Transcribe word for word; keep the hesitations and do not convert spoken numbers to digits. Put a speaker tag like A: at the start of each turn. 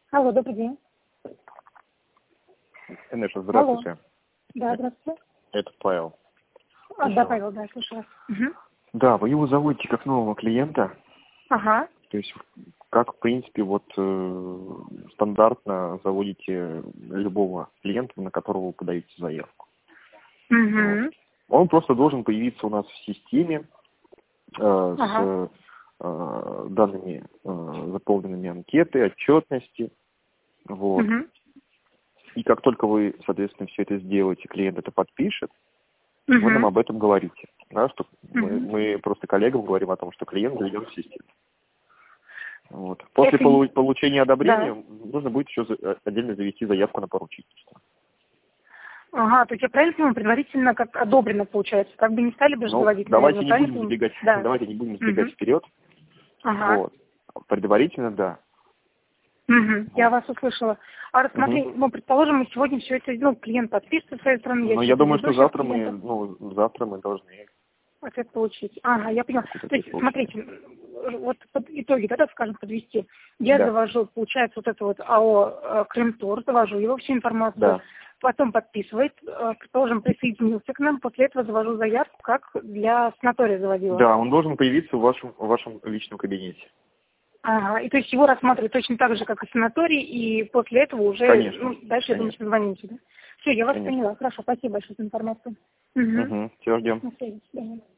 A: Алло, добрый день.
B: Инесса, здравствуйте.
A: Алло. Да, здравствуйте.
B: Это Павел.
A: А, да, Павел, да, слушаю вас. Угу.
B: Да, вы его заводите как нового клиента.
A: Ага.
B: То есть, как, в принципе, вот э, стандартно заводите любого клиента, на которого вы подаете заявку.
A: Угу.
B: Вот. Он просто должен появиться у нас в системе э,
A: Ага.
B: с э, данными э, заполненными анкеты, отчетности. Вот.
A: Угу.
B: И как только вы, соответственно, все это сделаете, клиент это подпишет,
A: Угу.
B: вы нам об этом говорите. Да, что мы,
A: Угу.
B: мы просто коллегам говорим о том, что клиент заведен в систему. Вот. После
A: Это...
B: полу- получения одобрения
A: Да.
B: нужно будет еще за- отдельно завести заявку на поручительство.
A: Ага, то есть я правильно понимаю, предварительно как одобрено получается. Как бы не стали бы же
B: Ну,
A: заводить,
B: давайте
A: наверное,
B: не
A: правильно
B: будем
A: понимаю?
B: забегать,
A: Да.
B: давайте не будем забегать
A: Угу.
B: вперед.
A: Ага.
B: Вот. Предварительно, да.
A: Угу. Я
B: Вот.
A: вас услышала. А рассмотри,
B: Мгм.
A: ну, предположим, мы сегодня все это, ну, клиент подпишет со своей стороны, я
B: Но
A: все
B: я
A: это
B: думаю,
A: веду
B: что
A: сейчас
B: завтра мы,
A: клиентам.
B: ну, завтра мы должны
A: Ответ получить. Ага, я поняла.
B: какой-то
A: То
B: ответ
A: есть,
B: получить.
A: смотрите, вот под итоги, да, так скажем, подвести. Я
B: Да,
A: завожу, получается, вот это вот АО э, Крымтур, завожу его всю информацию,
B: да.
A: потом подписывает, э, предположим, присоединился к нам, после этого завожу заявку, как для санатория заводила.
B: Да, он должен появиться в вашем, в вашем личном кабинете.
A: Ага, и то есть его рассматривают точно так же, как и санаторий, и после этого уже,
B: Конечно,
A: ну, дальше, я думаю,
B: конечно,
A: что звоните, да? Все, я вас
B: конечно.
A: поняла. Хорошо, спасибо большое за информацию. Угу.
B: Угу. Все, ждем.
A: На связи. До свидания.